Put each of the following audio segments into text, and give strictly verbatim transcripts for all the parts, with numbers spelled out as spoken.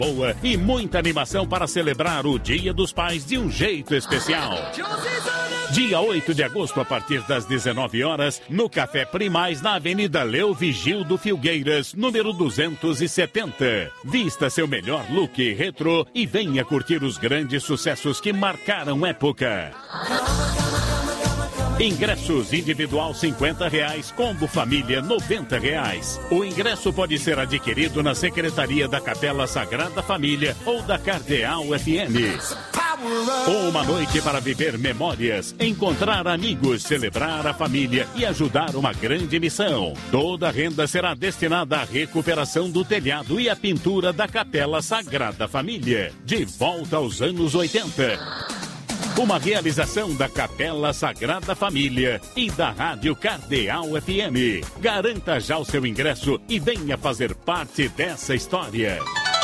boa e muita animação para celebrar o Dia dos Pais de um jeito especial. Dia oito de agosto, a partir das dezenove horas, no Café Primais, na Avenida Leo Vigildo Filgueiras, número duzentos e setenta. Vista seu melhor look retrô e venha curtir os grandes sucessos que marcaram época. Ingressos individual cinquenta reais, combo família noventa reais. O ingresso pode ser adquirido na Secretaria da Capela Sagrada Família ou da Cardeal F M. Uma noite para viver memórias, encontrar amigos, celebrar a família e ajudar uma grande missão. Toda a renda será destinada à recuperação do telhado e à pintura da Capela Sagrada Família. De volta aos anos oitenta. Uma realização da Capela Sagrada Família e da Rádio Cardeal F M. Garanta já o seu ingresso e venha fazer parte dessa história.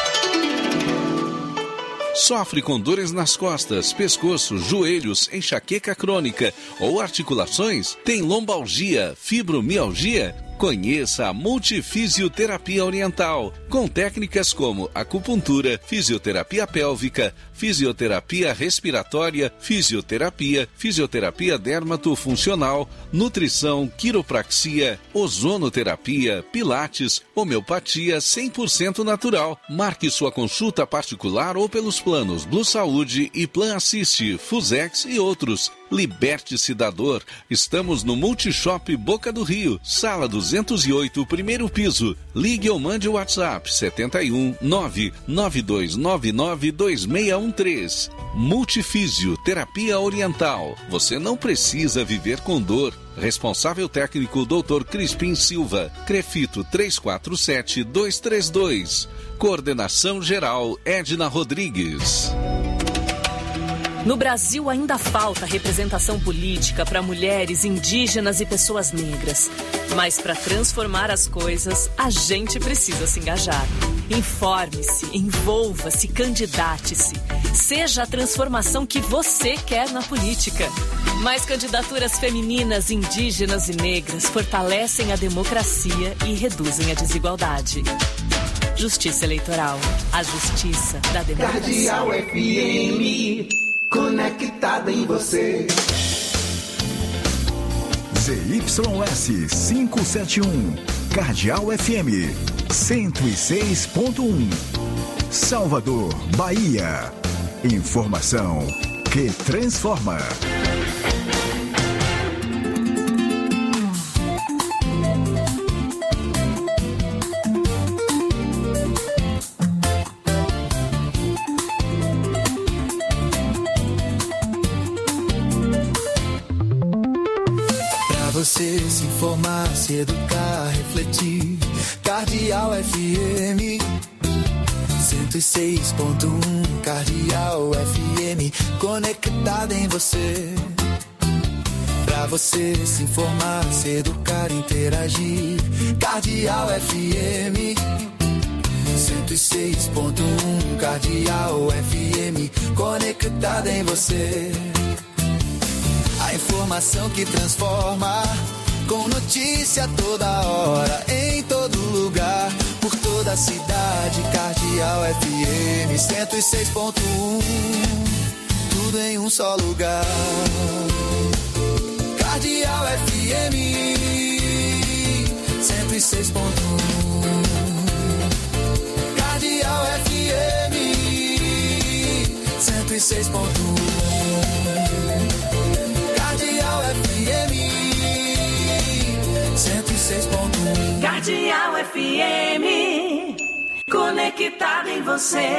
Sofre com dores nas costas, pescoço, joelhos, enxaqueca crônica ou articulações? Tem lombalgia, fibromialgia? Conheça a Multifisioterapia Oriental, com técnicas como acupuntura, fisioterapia pélvica, fisioterapia respiratória, fisioterapia, fisioterapia dermatofuncional, nutrição, quiropraxia, ozonoterapia, pilates, homeopatia cem por cento natural. Marque sua consulta particular ou pelos planos Blue Saúde e Plan Assist, Fusex e outros. Liberte-se da dor. Estamos no Multishop Boca do Rio, sala duzentos e oito, primeiro piso. Ligue ou mande o WhatsApp setenta e um, nove nove dois nove nove dois seis um três. Multifísio Terapia Oriental. Você não precisa viver com dor. Responsável técnico doutor Crispim Silva. Crefito três quatro sete dois três dois. Coordenação geral Edna Rodrigues. No Brasil ainda falta representação política para mulheres, indígenas e pessoas negras. Mas para transformar as coisas, a gente precisa se engajar. Informe-se, envolva-se, candidate-se. Seja a transformação que você quer na política. Mais candidaturas femininas, indígenas e negras fortalecem a democracia e reduzem a desigualdade. Justiça Eleitoral. A justiça da democracia. Cardeal F M. Conectada em você. Z Y S quinhentos e setenta e um, Cardeal F M cento e seis ponto um, Salvador, Bahia. Informação que transforma. Você se informar, se educar, refletir. Cardeal F M cento e seis ponto um, Cardeal F M, conectada em você. Pra você se informar, se educar, interagir. Cardeal F M cento e seis ponto um, Cardeal F M, conectada em você. A informação que transforma, com notícia toda hora, em todo lugar, por toda a cidade. Cardeal F M cento e seis ponto um, tudo em um só lugar. Cardeal F M cento e seis ponto um, Cardeal F M cento e seis ponto um. Cardeal F M cento e seis ponto um. Cardeal F M, conectada em você.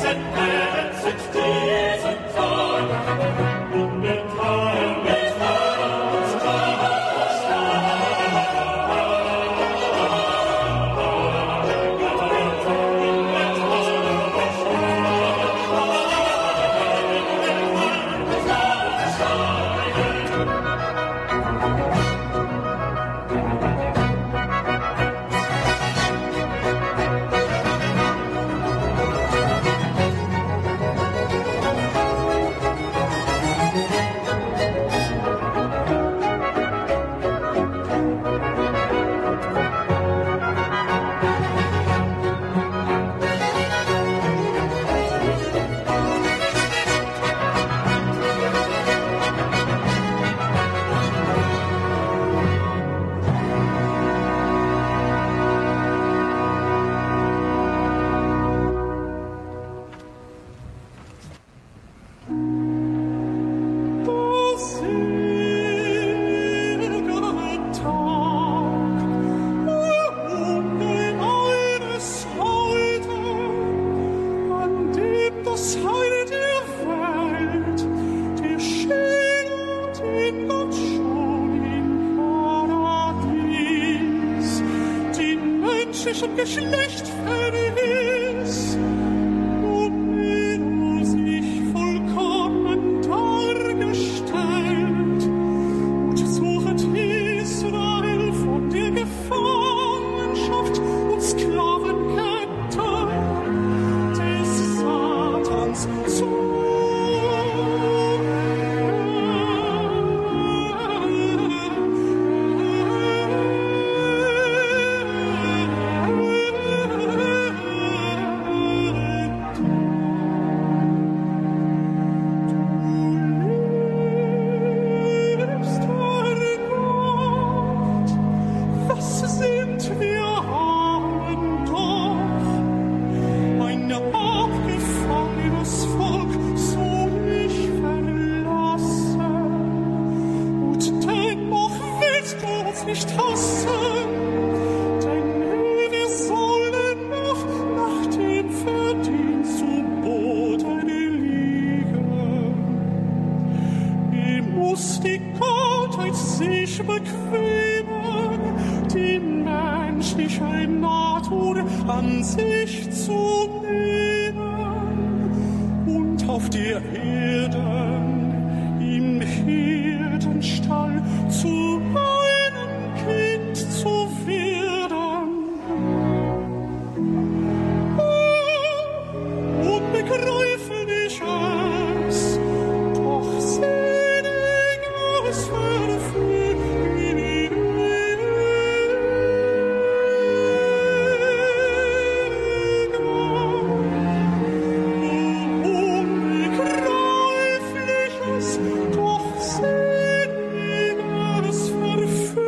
menschlichem Geschlecht verließ, und er sich vollkommen dargestellt, und suchet Israel von der Gefangenschaft und Sklavenkette des Satans zu. Nicht hassen, denn wir sollen noch nach dem Verdienst zu Boden liegen. Wie muss die Gottheit sich bequemen, die menschliche Natur an sich zu nehmen und auf der Erden im Hirtenstall zu Kind zu werden. Oh, unbegreiflich es, doch selig es verfügen. Unbegreiflich es, doch selig es verfügen.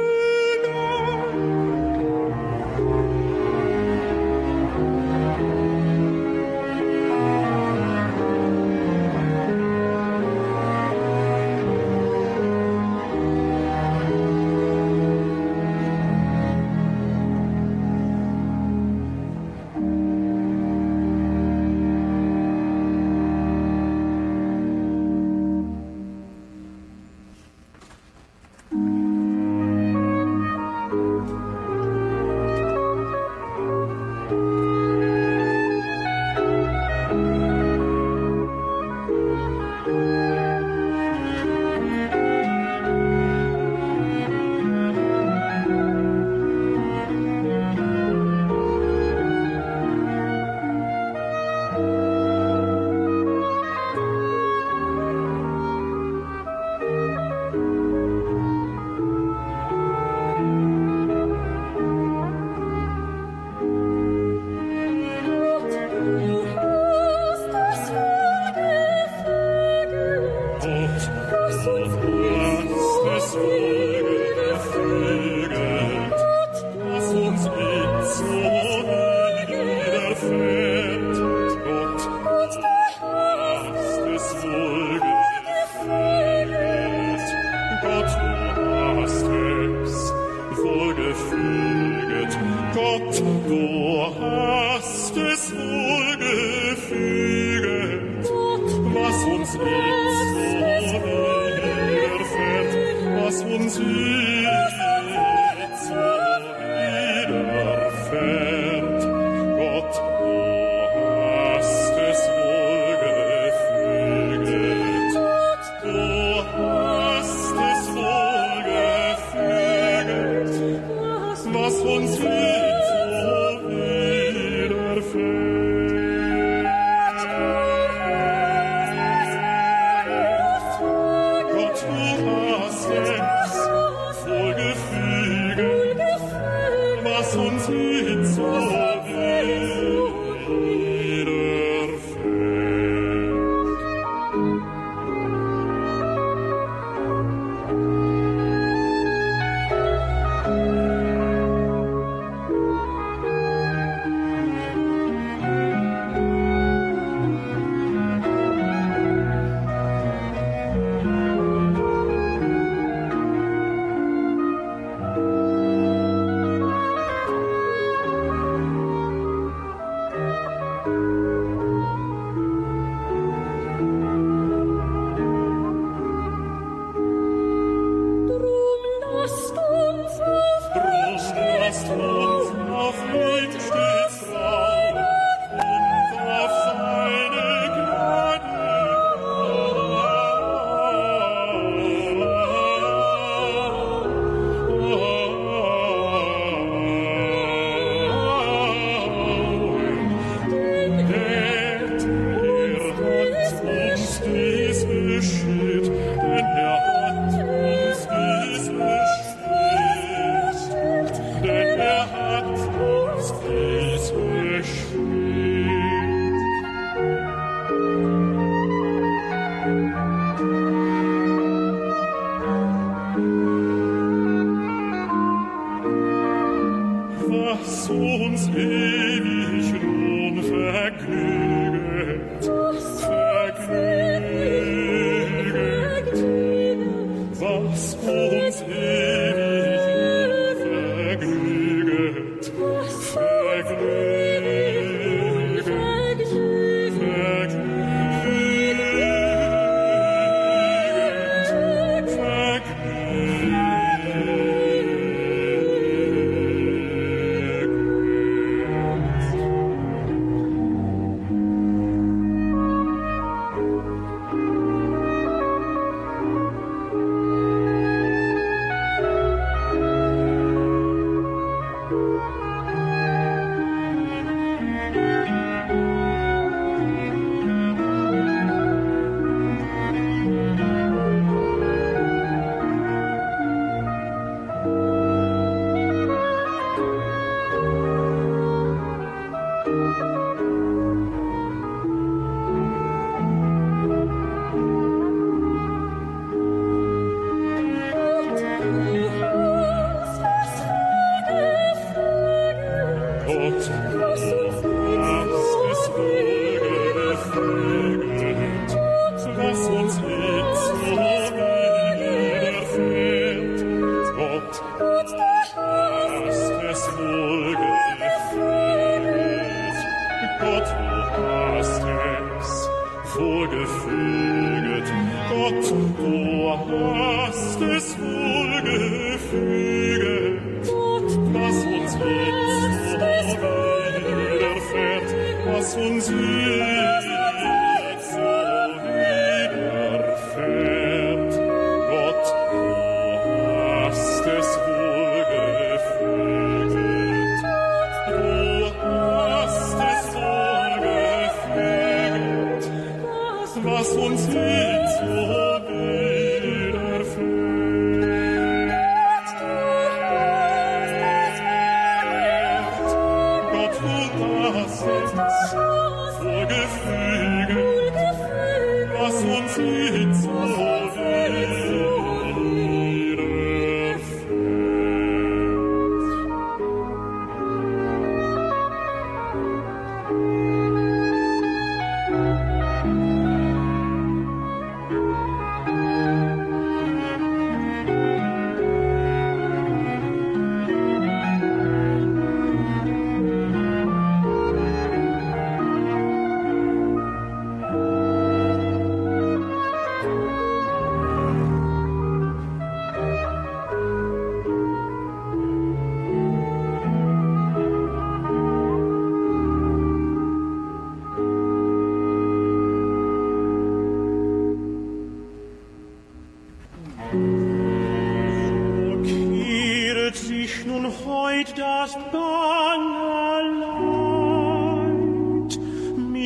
Gott, du hast es wohl gefügt. uns jetzt so widerfährt, was uns jetzt so widerfährt. Gott, du hast es wohl gefüget, du hast es wohl gefüget, was uns jetzt so widerfährt.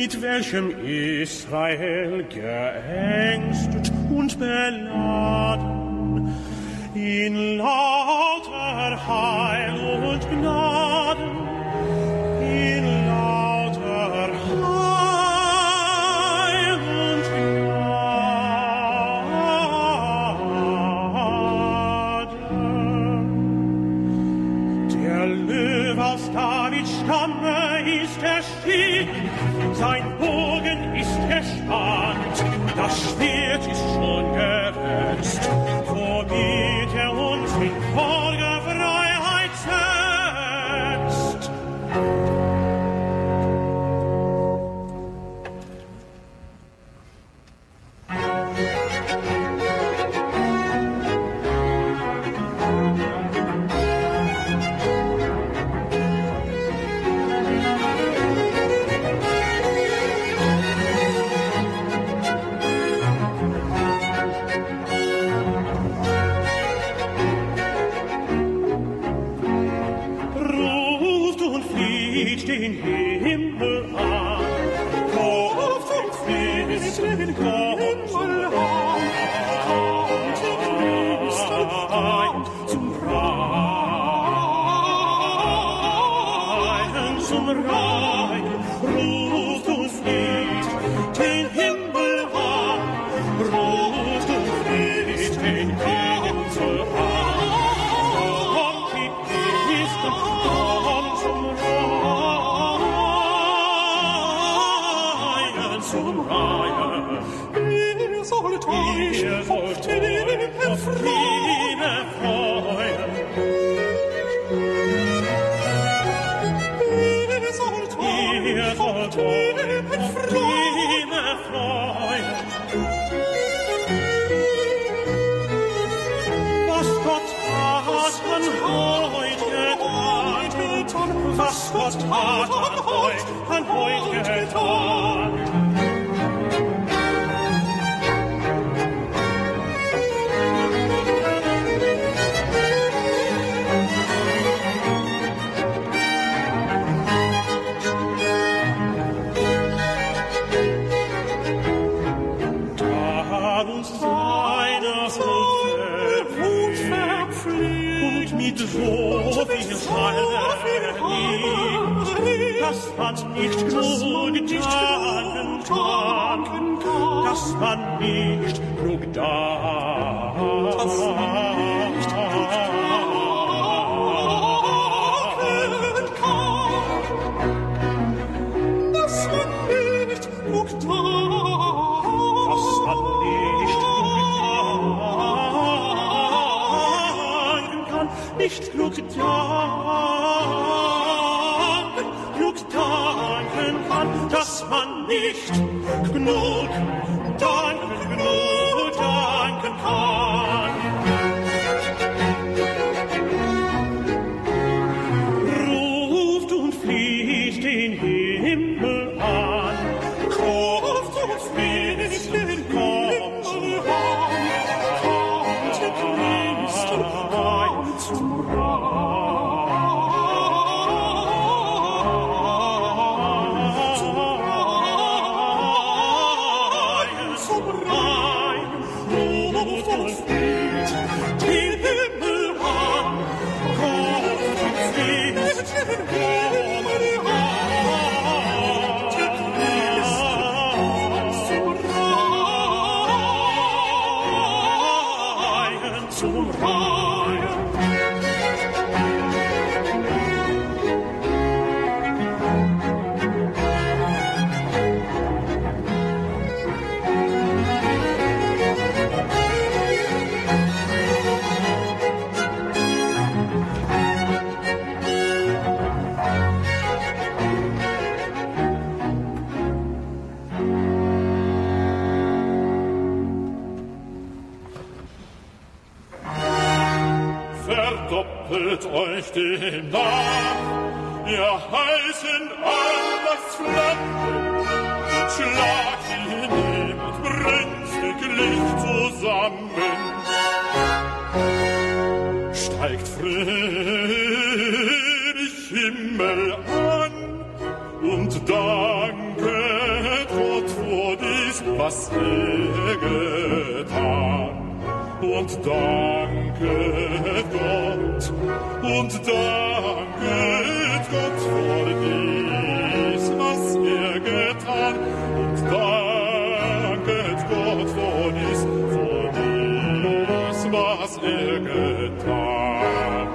mit welchem Israel geängstet und beladen in lauter Heil und Gnaden, in lauter Heil und Gnaden. Der Löwe aus Davids Stamme ist erschienen, sein Bogen ist gespannt, das Schwert ist schon gerüstet, womit er uns in voller Freiheit setzt. Den Himmel an, kommt und fließt den Himmel an, kommt und fließt ein zum Reihen, zum Reihen, ruft und fließt den Himmel an, ruft und fließt den Himmel an, kommt die Christen, kommt zum Reihen, zum Reihen. Ihr sollt euch auf den Frieden freuen. Ihr sollt euch auf den Frieden freuen. Was Gott hat an heute getan, was Gott hat an heute, an heute getan. Mit so viel Heil, dass man nicht genug danken kann, dass man nicht genug danken kann, dass man nicht genug nicht genug danken, genug danken kann, dass man nicht genug danken, genug danken kann. Ruft und flieht den Himmel an, ruft und flieht den Himmel an, kommt der Christ und zum zum Reihen. Verdoppelt euch den Dank, ihr heißen alles Flammen, schlagt ihn und brenzlig zusammen, steigt fröhlich Himmel an und danket was er getan. Und danket Gott, und danket Gott für dies, was er getan. Und danket Gott für dies, für dies, was er getan.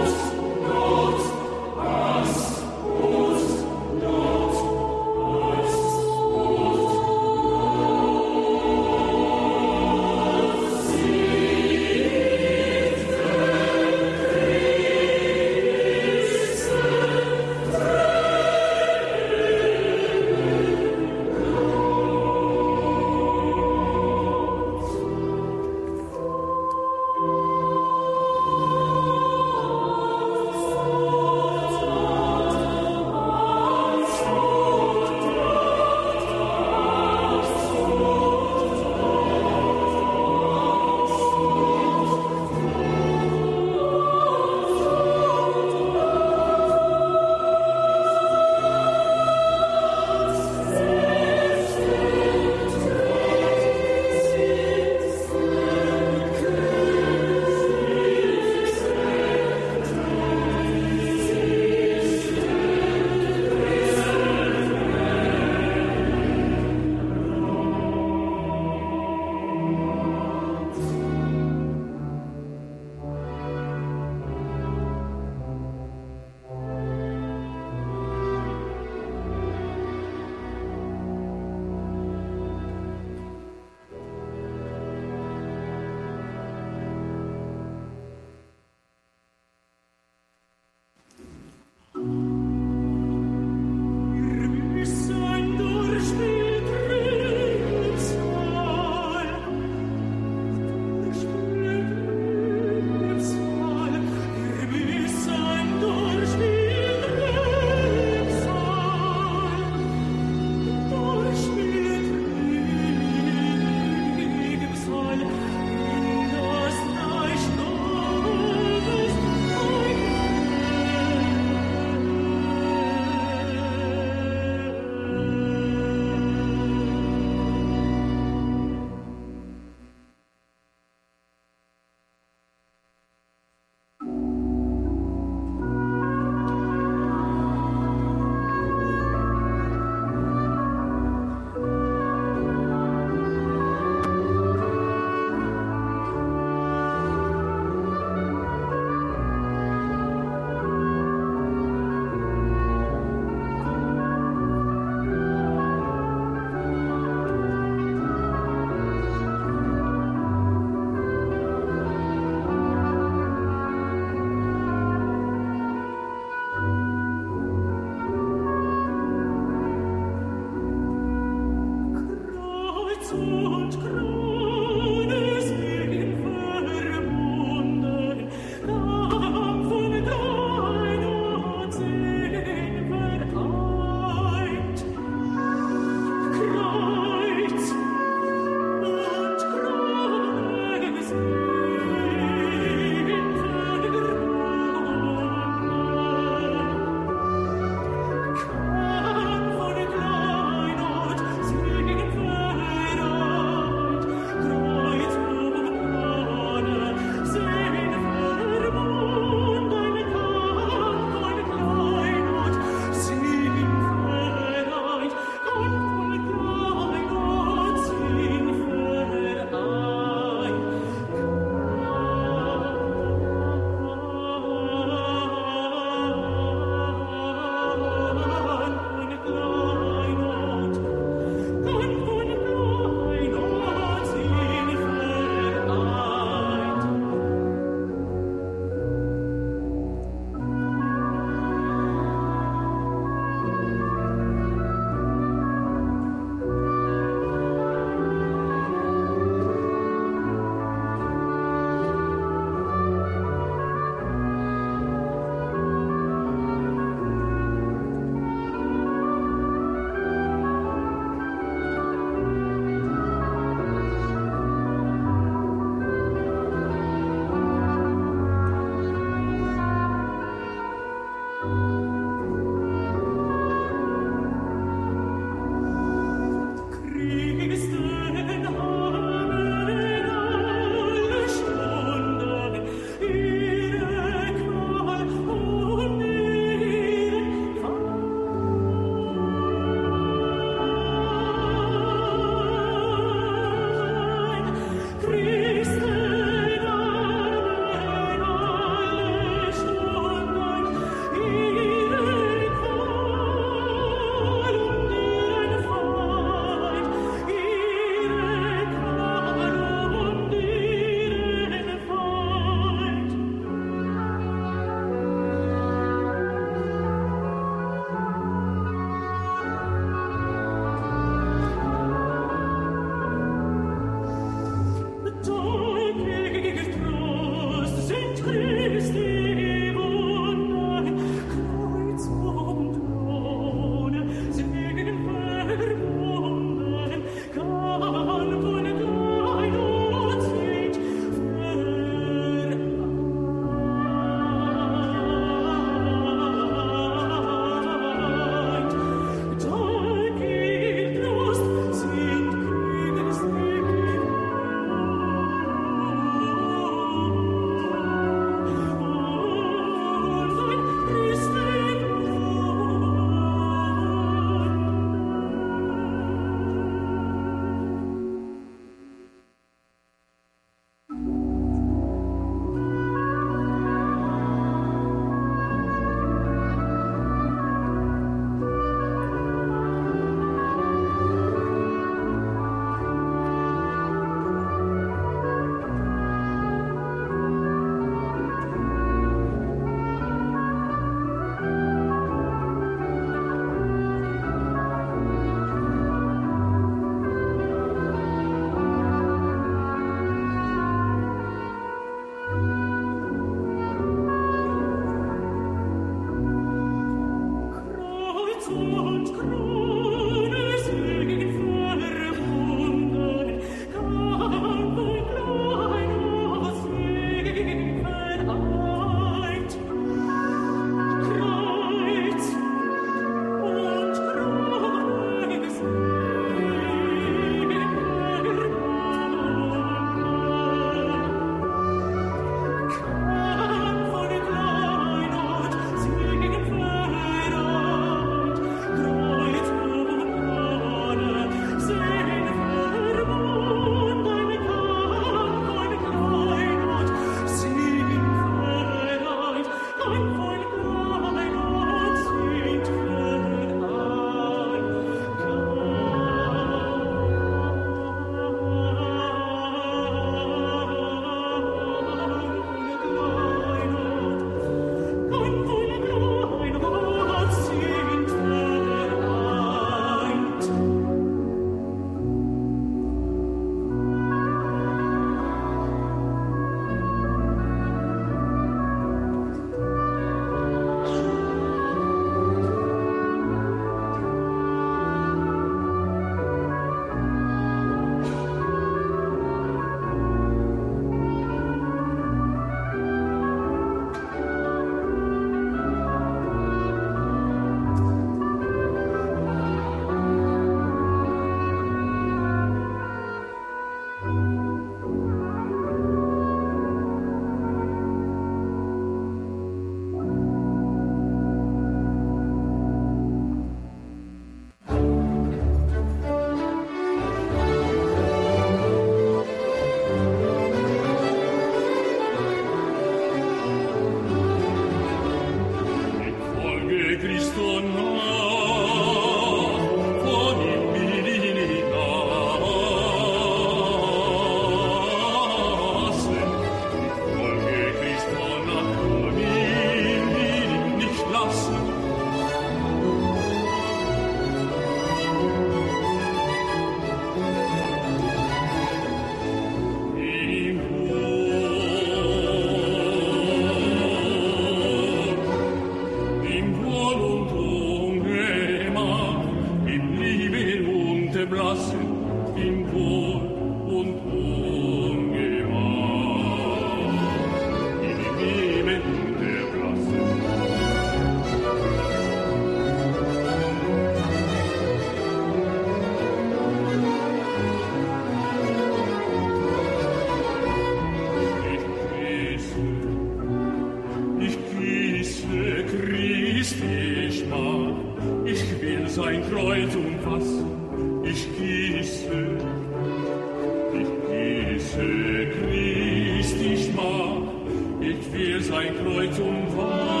Kreuz und was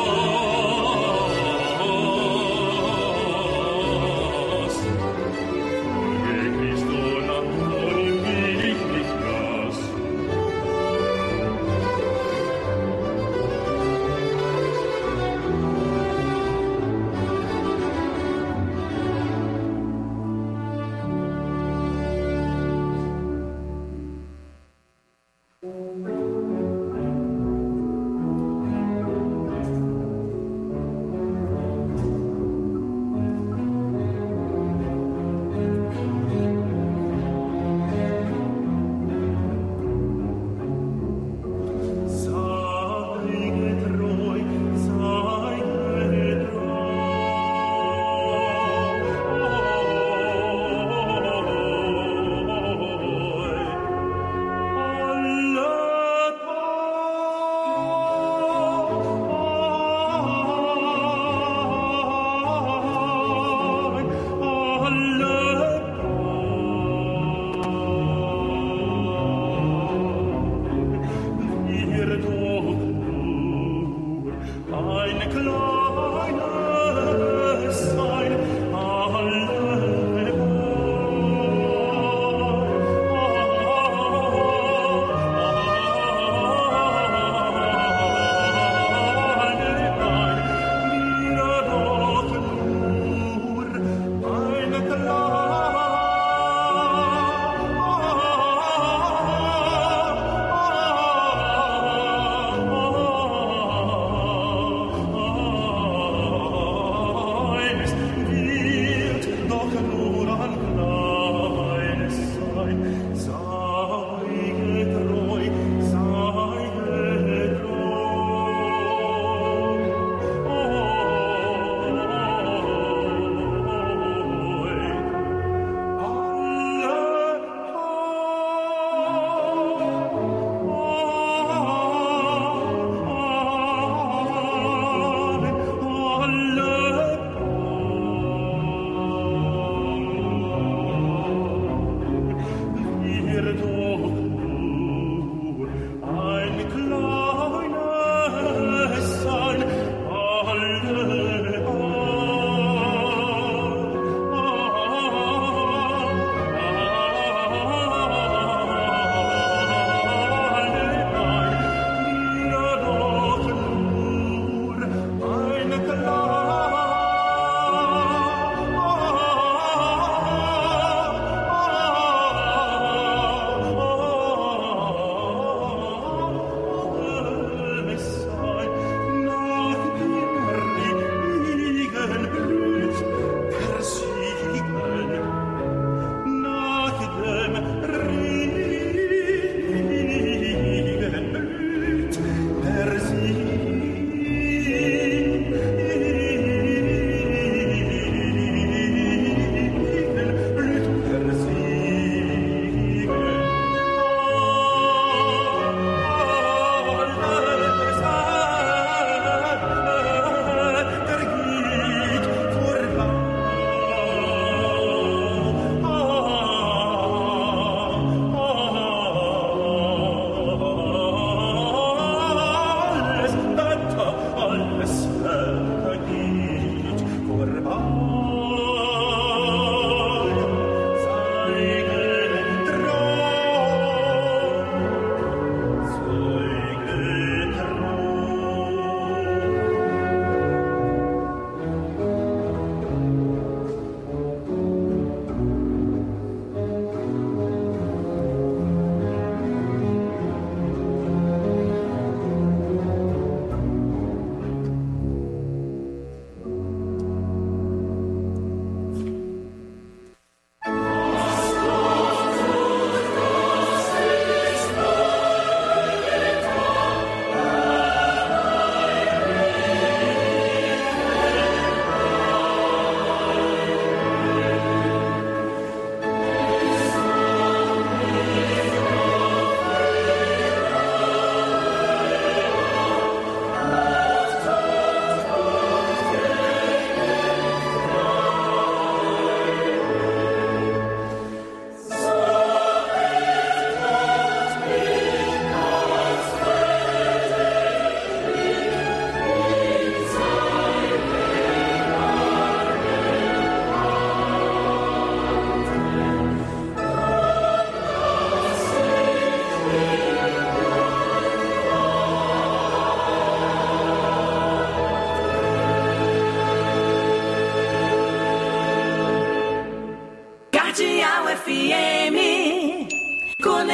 folge Christo nach Horim will ich nicht lass.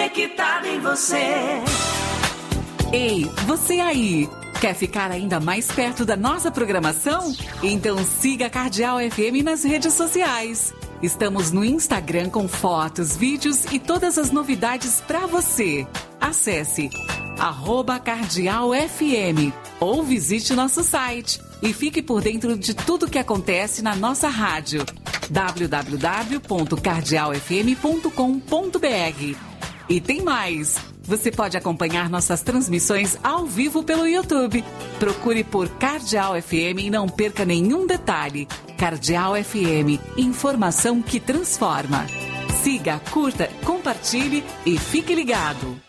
conectada em você. Ei, você aí! Quer ficar ainda mais perto da nossa programação? Então siga a Cardeal F M nas redes sociais. Estamos no Instagram com fotos, vídeos e todas as novidades para você. Acesse arroba Cardeal F M ou visite nosso site e fique por dentro de tudo que acontece na nossa rádio. w w w ponto cardeal f m ponto com ponto b r. E tem mais! Você pode acompanhar nossas transmissões ao vivo pelo YouTube. Procure por Cardeal F M e não perca nenhum detalhe. Cardeal F M, informação que transforma. Siga, curta, compartilhe e fique ligado.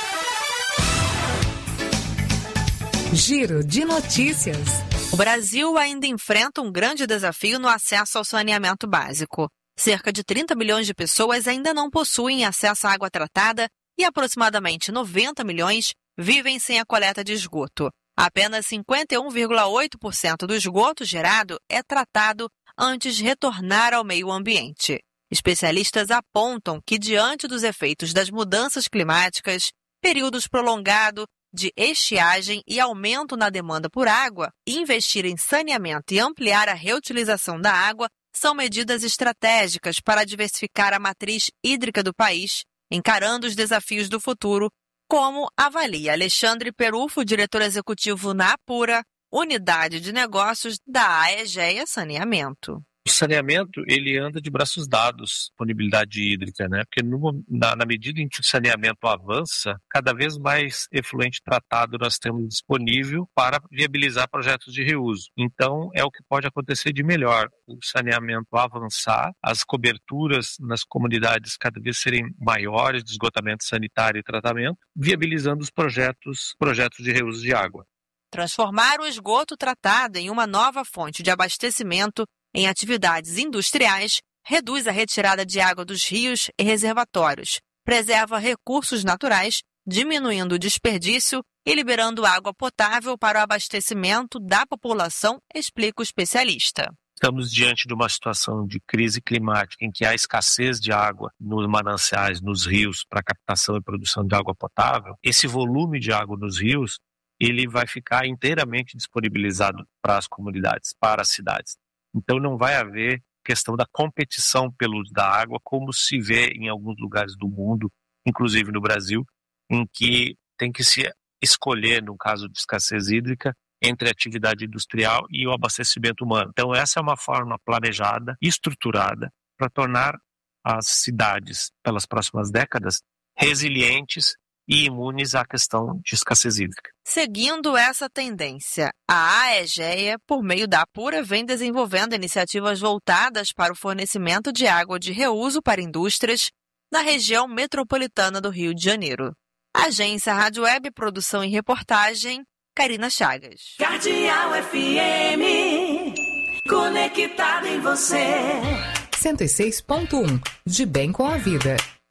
Giro de notícias. O Brasil ainda enfrenta um grande desafio no acesso ao saneamento básico. Cerca de trinta milhões de pessoas ainda não possuem acesso à água tratada e aproximadamente noventa milhões vivem sem a coleta de esgoto. Apenas cinquenta e um vírgula oito por cento do esgoto gerado é tratado antes de retornar ao meio ambiente. Especialistas apontam que, diante dos efeitos das mudanças climáticas, períodos prolongados de estiagem e aumento na demanda por água, investir em saneamento e ampliar a reutilização da água são medidas estratégicas para diversificar a matriz hídrica do país, encarando os desafios do futuro, como avalia Alexandre Perufo, diretor executivo na Apura, unidade de negócios da Aegea Saneamento. O saneamento, ele anda de braços dados, disponibilidade hídrica, né? Porque no, na, na medida em que o saneamento avança, cada vez mais efluente tratado nós temos disponível para viabilizar projetos de reuso. Então, é o que pode acontecer de melhor. O saneamento avançar, as coberturas nas comunidades cada vez serem maiores de esgotamento sanitário e tratamento, viabilizando os projetos, projetos de reuso de água. Transformar o esgoto tratado em uma nova fonte de abastecimento em atividades industriais, reduz a retirada de água dos rios e reservatórios, preserva recursos naturais, diminuindo o desperdício e liberando água potável para o abastecimento da população, explica o especialista. Estamos diante de uma situação de crise climática em que há escassez de água nos mananciais, nos rios, para captação e produção de água potável. Esse volume de água nos rios, ele vai ficar inteiramente disponibilizado para as comunidades, para as cidades. Então não vai haver questão da competição pelo uso da água, como se vê em alguns lugares do mundo, inclusive no Brasil, em que tem que se escolher, no caso de escassez hídrica, entre a atividade industrial e o abastecimento humano. Então essa é uma forma planejada e estruturada para tornar as cidades, pelas próximas décadas, resilientes e imunes à questão de escassez hídrica. Seguindo essa tendência, a Aegea, por meio da Apura, vem desenvolvendo iniciativas voltadas para o fornecimento de água de reuso para indústrias na região metropolitana do Rio de Janeiro. Agência Rádio Web, produção e reportagem, Karina Chagas. Cardeal F M, conectada em você. cento e seis ponto um, de bem com a vida.